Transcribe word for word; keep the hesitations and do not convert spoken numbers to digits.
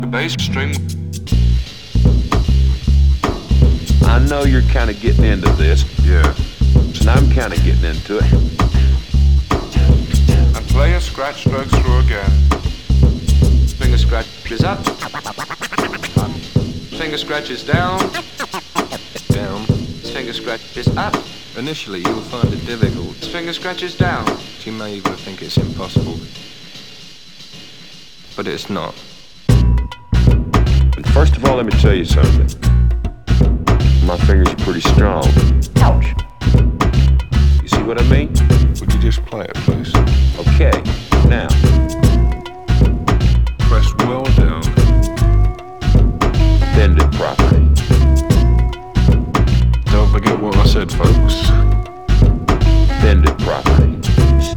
The bass string. I know you're kind of getting into this. Yeah. And I'm kind of getting into it. And play a scratch stroke through again. Finger scratches up. Finger scratches down. Down. Finger scratches up. Initially, you will find it difficult. Finger scratches down. You may even think it's impossible. But it's not. First of all, let me tell you something. My fingers are pretty strong. Ouch. You see what I mean? Would you just play it, please? Okay.